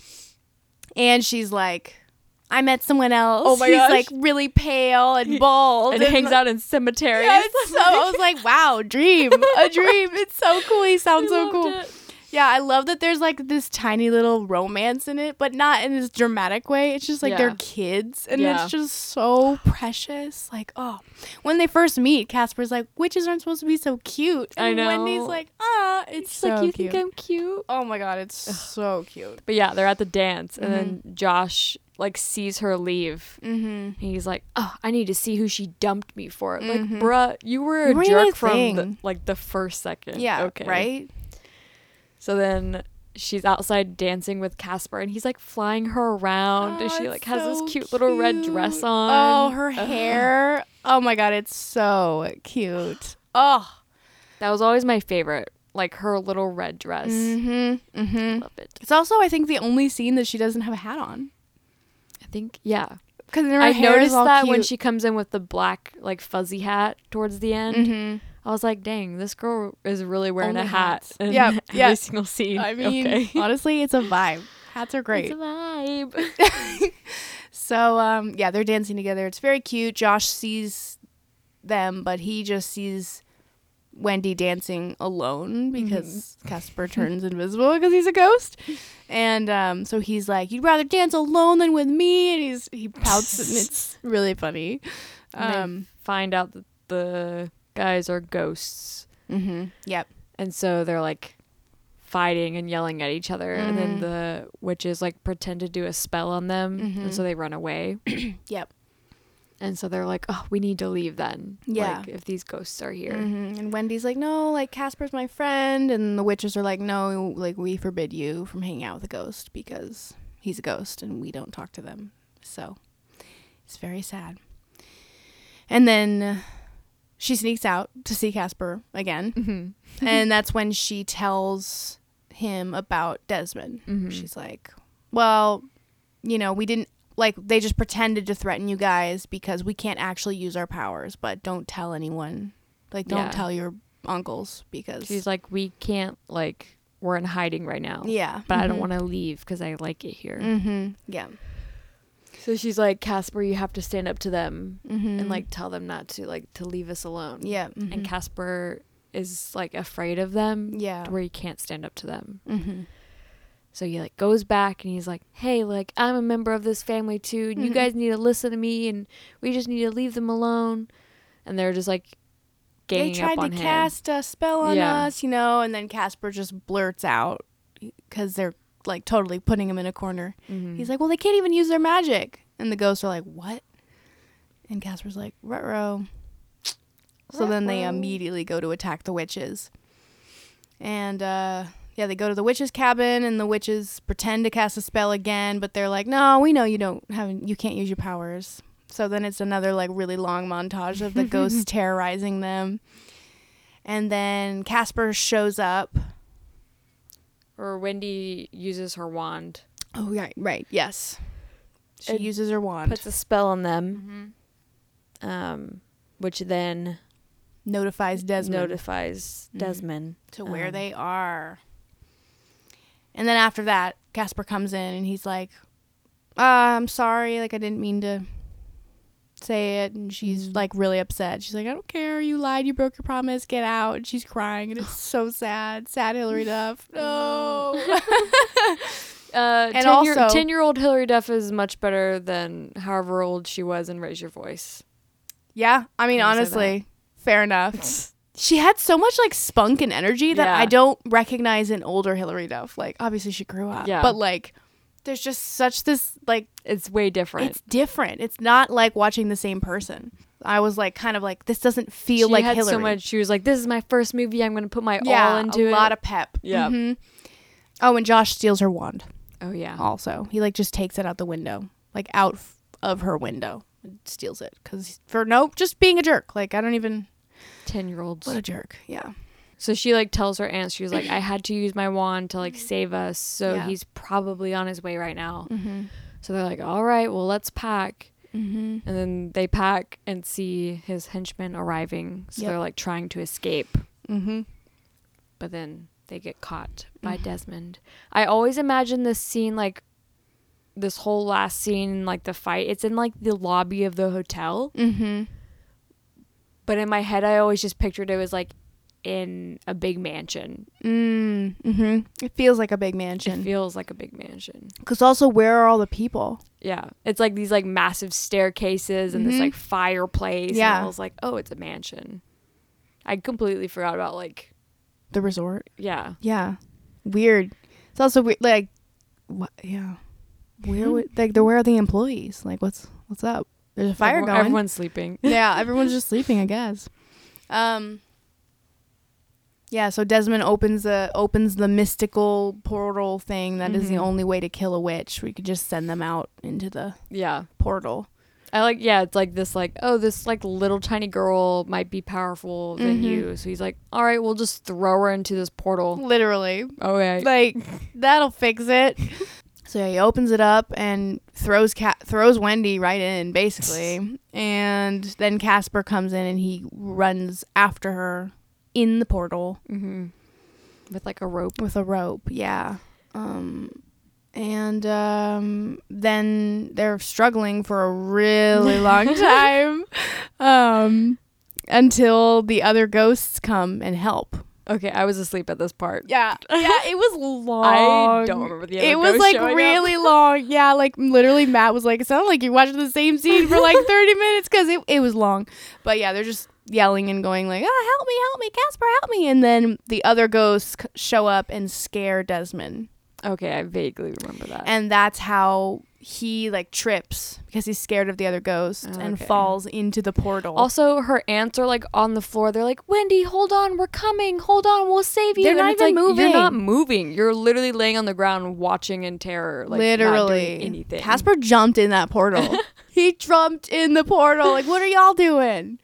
S2: And she's like, I met someone else.
S1: Oh my
S2: He's
S1: gosh.
S2: like really pale and bald.
S1: And,
S2: and
S1: hangs
S2: like,
S1: out in cemeteries.
S2: Yeah, it's so, I was like, wow, dream. A dream. It's so cool. He sounds
S1: I
S2: so cool.
S1: it.
S2: Yeah, I love that there's like this tiny little romance in it, but not in this dramatic way. It's just like
S1: Yeah.
S2: they're kids, and
S1: Yeah.
S2: it's just so precious. Like, oh, when they first meet, Casper's like, witches aren't supposed to be so cute. And
S1: I know.
S2: Wendy's like, ah, it's
S1: She's
S2: so
S1: like, you
S2: cute.
S1: think I'm cute?
S2: Oh my god, it's so cute.
S1: But yeah, they're at the dance, and
S2: Mm-hmm.
S1: then Josh like sees her leave.
S2: Mm-hmm.
S1: And he's like, "Oh, I need to see who she dumped me for." Like,
S2: Mhm.
S1: bruh, you were a
S2: You were
S1: jerk
S2: a
S1: from the,
S2: thing.
S1: like the first second.
S2: Yeah,
S1: okay,
S2: right?
S1: So then she's outside dancing with Casper, and he's like flying her around, and
S2: Oh,
S1: she
S2: it's
S1: like has
S2: so
S1: this cute, little red dress
S2: cute.
S1: on.
S2: Oh, her
S1: Ugh.
S2: hair. Oh my god, it's so cute. Oh.
S1: That was always my favorite. Like her little red dress.
S2: Mm-hmm. Mm-hmm.
S1: Love it.
S2: It's also, I think, the only scene that she doesn't have a hat on.
S1: I think yeah.
S2: Because her
S1: I
S2: hair is
S1: noticed
S2: all
S1: that
S2: cute.
S1: when she comes in with the black like fuzzy hat towards the end.
S2: Mm-hmm.
S1: I was like, dang, this girl is really wearing
S2: Only
S1: a hat
S2: hats.
S1: in
S2: Yeah,
S1: every
S2: yeah.
S1: single scene.
S2: I mean,
S1: okay.
S2: honestly, it's a vibe. Hats are great.
S1: It's a vibe.
S2: So, um, yeah, they're dancing together. It's very cute. Josh sees them, but he just sees Wendy dancing alone because mm-hmm. Casper turns invisible because he's a ghost. And um, so he's like, "You'd rather dance alone than with me?" And he's he pouts, and it's really funny.
S1: And
S2: Um,
S1: they find out that the guys are ghosts.
S2: mm-hmm. Yep.
S1: And so they're like fighting and yelling at each other.
S2: Mm-hmm.
S1: And then the witches like pretend to do a spell on them.
S2: Mm-hmm.
S1: And so they run away.
S2: Yep.
S1: And so they're like, "Oh, we need to leave then."
S2: Yeah.
S1: Like, if these ghosts are here.
S2: Mm-hmm. And Wendy's like, "No, like Casper's my friend," and the witches are like, "No, like we forbid you from hanging out with a ghost because he's a ghost and we don't talk to them." So it's very sad. And then uh, she sneaks out to see Casper again,
S1: Mm-hmm.
S2: and that's when she tells him about Desmond.
S1: Mm-hmm.
S2: She's like, "Well, you know, we didn't." Like, they just pretended to threaten you guys because we can't actually use our powers, but don't tell anyone. Like, don't
S1: Yeah.
S2: tell your uncles because...
S1: She's like, "We can't, like, we're in hiding right now.
S2: Yeah.
S1: But
S2: mm-hmm.
S1: I don't want to leave because I like it here."
S2: Mm-hmm. Yeah.
S1: So she's like, "Casper, you have to stand up to them
S2: Mm-hmm.
S1: and, like, tell them not to, like, to leave us alone."
S2: Yeah. Mm-hmm.
S1: And Casper is, like, afraid of them.
S2: Yeah.
S1: To where he can't stand up to them.
S2: Mm-hmm.
S1: So he, like, goes back and he's like, "Hey, like, I'm a member of this family, too. And you
S2: Mhm.
S1: guys need to listen to me. And we just need to leave them alone." And they're just, like,
S2: They
S1: ganging
S2: tried
S1: up
S2: to
S1: on him.
S2: cast a spell on
S1: Yeah.
S2: us, you know, and then Casper just blurts out because they're, like, totally putting him in a corner.
S1: Mhm.
S2: He's like, "Well, they can't even use their magic." And the ghosts are like, "What?" And Casper's like, "Ruh-roh." So then they
S1: Ruh-roh.
S2: immediately go to attack the witches. And, uh, yeah, they go to the witches' cabin, and the witches pretend to cast a spell again, but they're like, "No, we know you don't have, you can't use your powers." So then it's another, like, really long montage of the ghosts terrorizing them. And then Casper shows up.
S1: Or Wendy uses her wand.
S2: Oh, right, right, yes. She
S1: It
S2: uses her wand.
S1: Puts a spell on them.
S2: Mm-hmm.
S1: Um, which then
S2: Notifies Desmond.
S1: notifies
S2: Mhm.
S1: Desmond.
S2: to where
S1: Um,
S2: they are. And then after that, Casper comes in and he's like, uh, "I'm sorry, like I didn't mean to say it." And she's
S1: Mhm.
S2: like really upset. She's like, "I don't care. You lied. You broke your promise. Get out." And she's crying, and it's so sad. Sad Hillary Duff. No.
S1: Uh,
S2: And
S1: ten year,
S2: also-
S1: ten-year-old Hillary Duff is much better than however old she was in Raise Your Voice.
S2: Yeah, I mean,
S1: Can I say
S2: honestly, fair enough. She had so much like spunk and energy that
S1: Yeah.
S2: I don't recognize an older Hillary Duff. Like, obviously she grew up,
S1: Yeah.
S2: but like there's just such this, like,
S1: It's way different.
S2: it's different. It's not like watching the same person. I was like, kind of like, this doesn't feel
S1: she
S2: like
S1: had
S2: Hillary.
S1: so much. She was like, "This is my first movie. I'm going to put my
S2: yeah,
S1: all into
S2: a
S1: it."
S2: lot of pep.
S1: Yeah.
S2: Mhm. Oh, and Josh steals her wand.
S1: Oh yeah.
S2: Also, he like just takes it out the window, like out f- of her window, and steals it because for no, just being a jerk. Like I don't even.
S1: Ten year olds.
S2: What a jerk. Yeah.
S1: So she like tells her aunt, she was like, "I had to use my wand to like save us. So
S2: Yeah.
S1: he's probably on his way right now."
S2: Mm-hmm.
S1: So they're like, "All right, well let's pack."
S2: Mm-hmm.
S1: And then they pack and see his henchmen arriving. So
S2: Yep.
S1: they're like trying to escape.
S2: Mm-hmm.
S1: But then they get caught by Desmond. I always imagine this scene, like this whole last scene, like the fight, it's in like the lobby of the hotel.
S2: Mm-hmm.
S1: But in my head, I always just pictured it was like in a big mansion.
S2: Mm, mm-hmm. It feels like a big
S1: It
S2: mansion.
S1: feels like a big mansion.
S2: Because also, where are all the people?
S1: Yeah. It's like these like massive staircases and this
S2: Mhm.
S1: like fireplace.
S2: Yeah.
S1: And I was like, oh, it's a mansion. I completely forgot about like,
S2: The resort.
S1: yeah.
S2: Yeah. Weird. It's also weird. Like, what? Yeah. Where would like? The, where are the employees? Like, what's what's up? There's a fire
S1: Everyone-
S2: going.
S1: Everyone's sleeping.
S2: Yeah, everyone's just sleeping, I guess. Um. Yeah, so Desmond opens the opens the mystical portal thing that is the
S1: Mhm.
S2: only way to kill a witch. We could just send them out into the
S1: Yeah.
S2: portal.
S1: I like, yeah, it's like this, like, oh, this, like, little tiny girl might be powerful than
S2: Mhm.
S1: you. So he's like, all right, we'll just throw her into this portal.
S2: Literally.
S1: Okay.
S2: Like, that'll fix it. So yeah, he opens it up and throws Ca- throws Wendy right in, basically. And then Casper comes in and he runs after her in the portal
S1: Mm-hmm. With, like, a rope.
S2: with a rope. Yeah. Um, and um, then they're struggling for a really long time um, until the other ghosts come and help.
S1: Okay, I was asleep at this part.
S2: Yeah, yeah, it was long.
S1: I don't remember the other
S2: It was
S1: ghost
S2: like
S1: showing up.
S2: really long. Yeah, like literally, Matt was like, "It sounded like you're watching the same scene for like thirty minutes because it it was long." But yeah, they're just yelling and going like, "Ah, help me, help me, Casper, help me!" And then the other ghosts c- show up and scare Desmond,
S1: Okay, I vaguely remember that.
S2: and that's how he like trips because he's scared of the other ghosts and
S1: Okay.
S2: falls into the portal.
S1: Also, her aunts are, like, on the floor. They're like, Wendy, hold on. We're coming. Hold on. We'll save you.
S2: They're
S1: And
S2: not
S1: it's
S2: even
S1: like, You're not
S2: moving.
S1: moving. You're literally laying on the ground watching in terror. Like,
S2: literally,
S1: not doing anything.
S2: Casper jumped in that portal. He jumped in the portal. Like, what are y'all doing?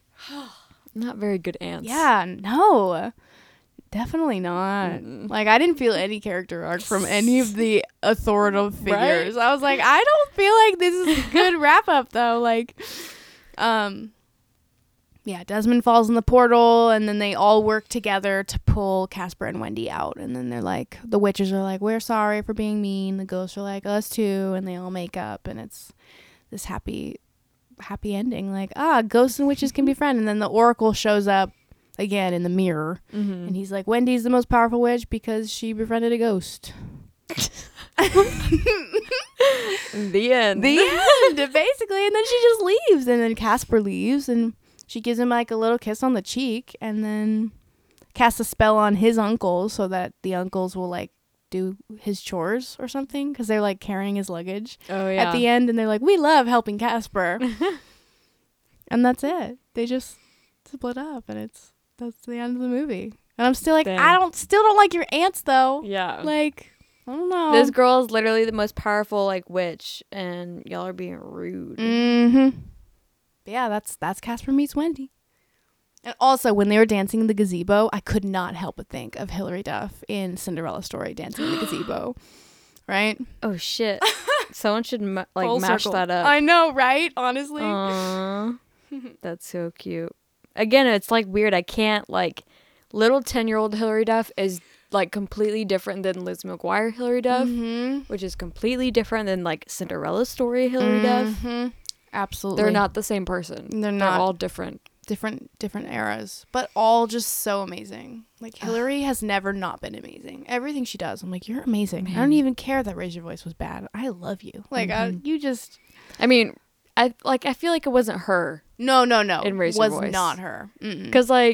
S1: Not very good aunts.
S2: Yeah, no. Definitely not.
S1: Mm-mm.
S2: Like, I didn't feel any character arc from any of the authoritative
S1: Right?
S2: figures. I was like, I don't feel like this is a good wrap up though. Like, um, yeah, Desmond falls in the portal and then they all work together to pull Casper and Wendy out. And then they're like, the witches are like, we're sorry for being mean. The ghosts are like, us too. And they all make up and it's this happy, happy ending. Like, ah, ghosts and witches can be friends. And then the Oracle shows up again in the mirror.
S1: Mm-hmm.
S2: And he's like, Wendy's the most powerful witch because she befriended a ghost.
S1: The end.
S2: The end, basically. And then she just leaves. And then Casper leaves and she gives him like a little kiss on the cheek and then casts a spell on his uncle so that the uncles will like do his chores or something because they're like carrying his luggage
S1: Oh, yeah.
S2: at the end. And they're like, we love helping Casper. And that's it. They just split up and it's that's the end of the movie. And I'm still like,
S1: Dang.
S2: I don't still don't like your aunts though.
S1: Yeah.
S2: Like, I don't know.
S1: This girl is literally the most powerful, like, witch, and y'all are being rude.
S2: Mm-hmm. Yeah, that's that's Casper meets Wendy. And also, when they were dancing in the gazebo, I could not help but think of Hilary Duff in Cinderella Story dancing in the gazebo. Right?
S1: Oh, shit. Someone should, ma- like,
S2: Full
S1: mash
S2: circle.
S1: that up.
S2: I know, right? Honestly.
S1: Aww. That's so cute. Again, it's, like, weird. I can't, like, little ten-year-old Hilary Duff is, like, completely different than Liz McGuire Hilary Duff,
S2: Mm-hmm.
S1: which is completely different than, like, Cinderella Story Hilary Duff.
S2: Mhm. Absolutely.
S1: They're not the same person.
S2: They're
S1: They're
S2: not.
S1: all different.
S2: different different eras, but all just so amazing. Like Hillary has never not been amazing. Everything she does, I'm like, you're amazing. I don't
S1: Man.
S2: even care that Raise Your Voice was bad. I love you. Like I,
S1: Mhm.
S2: you just
S1: I mean, I like. I feel like it wasn't her.
S2: no no no.
S1: In Raise Your
S2: was
S1: Voice.
S2: not her. Mm-mm.
S1: Because, like,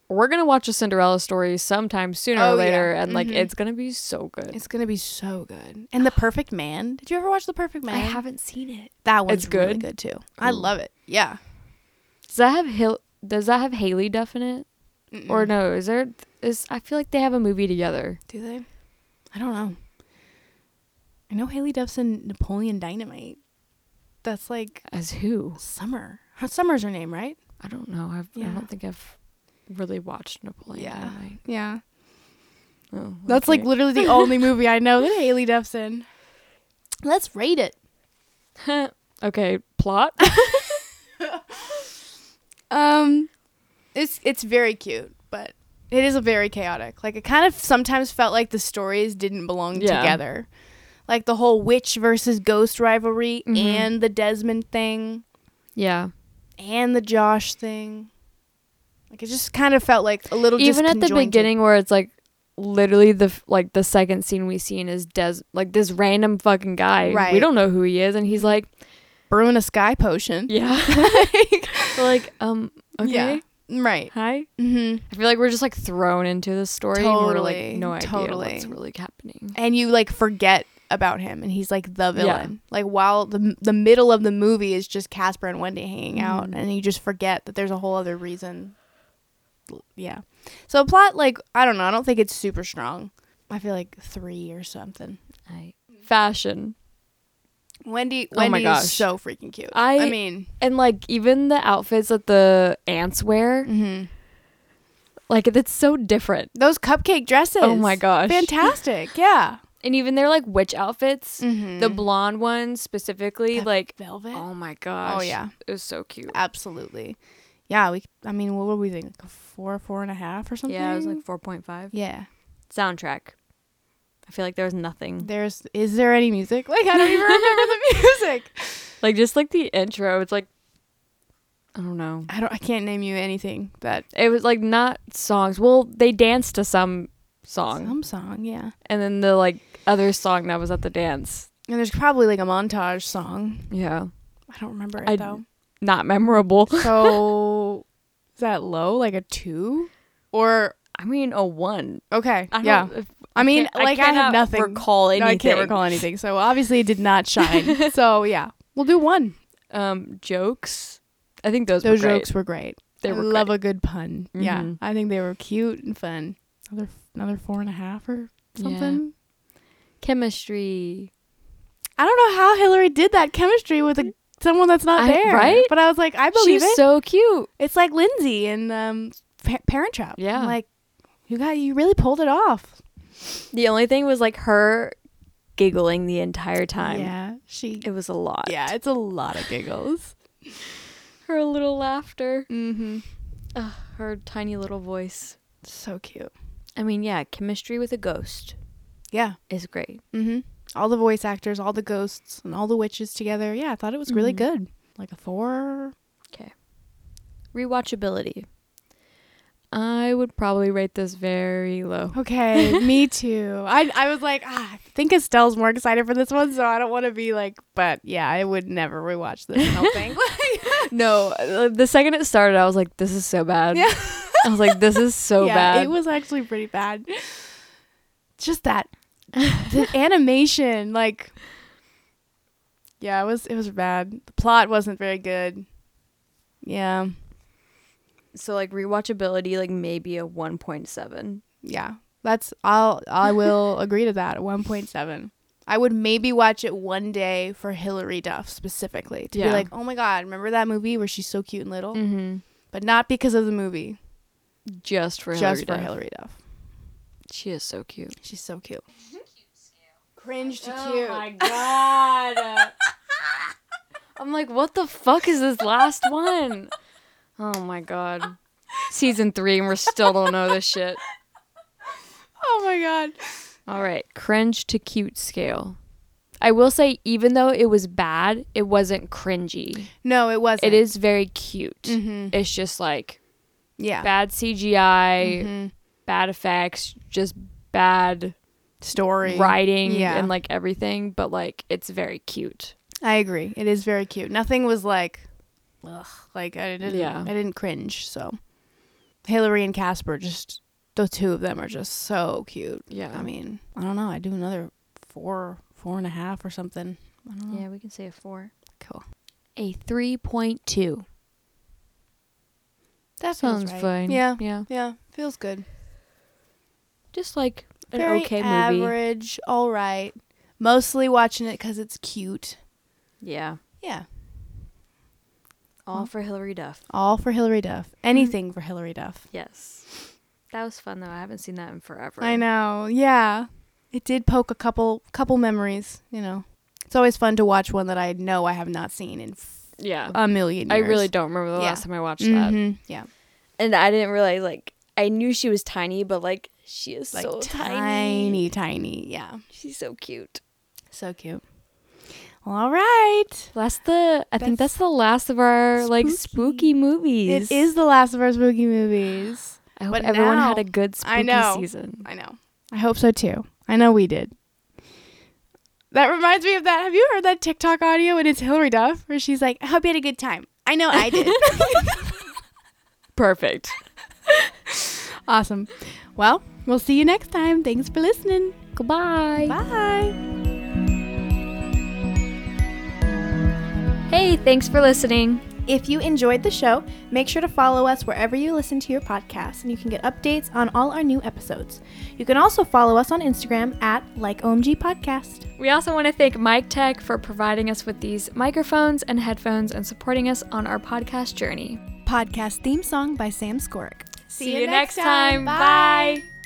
S1: we're gonna watch a Cinderella story sometime sooner
S2: Oh,
S1: or
S2: yeah.
S1: later, and like
S2: Mhm.
S1: it's gonna be so good.
S2: It's gonna be so good. And The Perfect Man. Did you ever watch The Perfect Man?
S1: I haven't seen it.
S2: That one's
S1: It's
S2: really
S1: good?
S2: good too. I
S1: Ooh.
S2: love it. Yeah.
S1: Does that have Hil- Does that have Haley Duff in it?
S2: Mm-mm.
S1: Or no? Is there? Is I feel like they have a movie together.
S2: Do they? I don't know. I know Haley Duff's in Napoleon Dynamite. That's like
S1: As who?
S2: Summer. Her Summer's her name, right?
S1: I don't know. I've, I
S2: Yeah.
S1: don't think I've really watched Napoleon
S2: Yeah.
S1: Dynamite.
S2: Yeah.
S1: Oh,
S2: That's like
S1: okay.
S2: literally the only movie I know that Haley Duff's in. Let's rate it.
S1: Okay, plot.
S2: Um, it's it's very cute, but it is a very chaotic. Like it kind of sometimes felt like the stories didn't belong
S1: Yeah.
S2: together. Like the whole witch versus ghost rivalry
S1: Mhm.
S2: and the Desmond thing
S1: Yeah.
S2: and the Josh thing. Like it just kind of felt like a little
S1: Even at the
S2: disconjointed.
S1: beginning where it's like literally the f- like the second scene we seen is Des like this random fucking guy.
S2: Right.
S1: We don't know who he is, and he's like,
S2: brewing a sky potion.
S1: yeah. We're like, um, okay,
S2: Yeah. Right.
S1: hi.
S2: Mm-hmm.
S1: I feel like we're just like thrown into the story. And we're
S2: Totally,
S1: like no idea
S2: totally.
S1: what's really happening.
S2: And you like forget about him, and he's like the villain. Like while the the middle of the movie is just Casper and Wendy hanging out,
S1: Mhm.
S2: and you just forget that there's a whole other reason. Yeah. So plot, like I don't know. I don't think it's super strong. I feel like three or something.
S1: I, fashion.
S2: Wendy,
S1: Oh my
S2: Wendy
S1: gosh.
S2: is so freaking cute.
S1: I-
S2: I mean,
S1: And like even the outfits that the ants wear,
S2: mhm.
S1: like it's so different.
S2: those cupcake dresses.
S1: Oh my gosh.
S2: fantastic! Yeah.
S1: And even their like witch outfits,
S2: Mm-hmm.
S1: the blonde ones specifically,
S2: The
S1: like
S2: velvet.
S1: oh my gosh.
S2: Oh, yeah.
S1: It was so cute.
S2: Absolutely. Yeah. We. I mean, what were we thinking? Like a four, four and a half, or something?
S1: Yeah, it was like four point five.
S2: Yeah.
S1: Soundtrack. I feel like there was nothing.
S2: There's. Is there any music? Like I don't even remember the music.
S1: Like just like the intro, it's like I don't know.
S2: I don't. I can't name you anything that
S1: It was like not songs. Well, they danced to some song.
S2: some song. Yeah.
S1: And then the like other song that was at the dance.
S2: And there's probably like a montage song.
S1: Yeah.
S2: I don't remember it
S1: I-
S2: though.
S1: Not memorable.
S2: So is that low? Like a two? Or
S1: I mean a one.
S2: okay.
S1: I
S2: yeah.
S1: don't, if-
S2: I mean,
S1: can't-
S2: like I,
S1: cannot
S2: have nothing.
S1: recall anything.
S2: No, I can't recall anything. So obviously it did not shine. So yeah, we'll do one.
S1: Um, jokes. I think those,
S2: Those
S1: were great.
S2: jokes were great.
S1: They
S2: I
S1: were
S2: love
S1: great.
S2: a good pun. Yeah,
S1: Mhm.
S2: I think they were cute and fun. Another another four and a half or something.
S1: Chemistry.
S2: I don't know how Hillary did that chemistry with a, someone that's not
S1: I-
S2: there.
S1: right?
S2: But I was like, I believe
S1: She's
S2: it.
S1: so cute.
S2: It's like Lindsay in um, pa- Parent Trap.
S1: Yeah.
S2: I'm like, you got you really pulled it off.
S1: The only thing was like her giggling the entire time.
S2: Yeah, she.
S1: It was a lot.
S2: Yeah, it's a lot of giggles.
S1: Her little laughter.
S2: Mm-hmm.
S1: Ugh, her tiny little voice.
S2: So cute.
S1: I mean, yeah, chemistry with a ghost
S2: Yeah.
S1: is great.
S2: Mm-hmm. All the voice actors, all the ghosts, and all the witches together. Yeah, I thought it was really
S1: Mhm.
S2: good. Like a four.
S1: Rewatchability. I would probably rate this very low.
S2: Okay, me too. I I was like, ah, I think Estelle's more excited for this one, so I don't want to be like, but yeah, I would never rewatch this. I don't think.
S1: No, uh, the second it started, I was like, this is so bad.
S2: Yeah.
S1: I was like, this is so
S2: yeah,
S1: bad.
S2: it was actually pretty bad. Just that the animation, like, yeah, it was it was bad. The plot wasn't very good. Yeah,
S1: So like rewatchability, like maybe a one point seven.
S2: yeah. That's I'll I will agree to that. one point seven. I would maybe watch it one day for Hillary Duff specifically to
S1: Yeah.
S2: be like, oh my god, remember that movie where she's so cute and little?
S1: Mm-hmm.
S2: But not because of the movie,
S1: Just for
S2: just
S1: Hillary
S2: for
S1: Duff.
S2: Hillary Duff.
S1: She is so cute.
S2: She's so cute. Cringe to
S1: Oh
S2: cute.
S1: my god. I'm like, what the fuck is this last one? Oh my god. Season three, and we still don't know this shit.
S2: Oh my god.
S1: All right, cringe to cute scale. I will say, even though it was bad, it wasn't cringy.
S2: No, it wasn't.
S1: It is very cute.
S2: Mm-hmm.
S1: It's just like
S2: Yeah.
S1: bad C G I,
S2: Mhm.
S1: bad effects, just bad
S2: Story.
S1: writing
S2: Yeah.
S1: and like everything, but like it's very cute.
S2: I agree. It is very cute. Nothing was like, ugh, like I didn't.
S1: Yeah.
S2: I didn't cringe. So Hillary and Casper, just the two of them are just so cute.
S1: Yeah.
S2: I mean, I don't know. I do another four, four and a half or something. I don't know.
S1: Yeah, we can say a four.
S2: Cool.
S1: A three point two.
S2: That
S1: Sounds
S2: feels right.
S1: fine.
S2: Yeah.
S1: Yeah.
S2: Yeah. Feels good.
S1: Just like an
S2: Very
S1: okay movie.
S2: average. All right. Mostly watching it because it's cute.
S1: Yeah.
S2: Yeah.
S1: All for Hillary Duff.
S2: All for Hillary Duff. Anything for Hillary Duff.
S1: Yes. That was fun, though. I haven't seen that in forever.
S2: I know. Yeah. It did poke a couple couple memories, you know. It's always fun to watch one that I know I have not seen in f-
S1: Yeah.
S2: a million
S1: I
S2: years.
S1: really don't remember the
S2: Yeah.
S1: last time I watched
S2: Mhm.
S1: that.
S2: Yeah.
S1: And I didn't realize, like, I knew she was tiny, but, like, she is
S2: Like
S1: so tiny.
S2: tiny, tiny. Yeah.
S1: She's so cute.
S2: So cute. Well, all right.
S1: That's the, I think that's the last of our, like, spooky movies.
S2: It is the last of our spooky movies.
S1: I hope
S2: but
S1: everyone
S2: now-
S1: had a good spooky
S2: I know.
S1: season.
S2: I know. I hope so too. I know we did. That reminds me of that. Have you heard that TikTok audio? And it's Hillary Duff where she's like, I hope you had a good time. I know I did.
S1: Perfect.
S2: Awesome. Well, we'll see you next time. Thanks for listening.
S1: Goodbye.
S2: Bye.
S1: Hey, thanks for listening.
S4: If you enjoyed the show, make sure to follow us wherever you listen to your podcasts, and you can get updates on all our new episodes. You can also follow us on Instagram at Like O M G Podcast.
S1: We also want to thank Mic Tech for providing us with these microphones and headphones and supporting us on our podcast journey.
S4: Podcast theme song by Sam Skoric.
S1: See, you next time. Bye.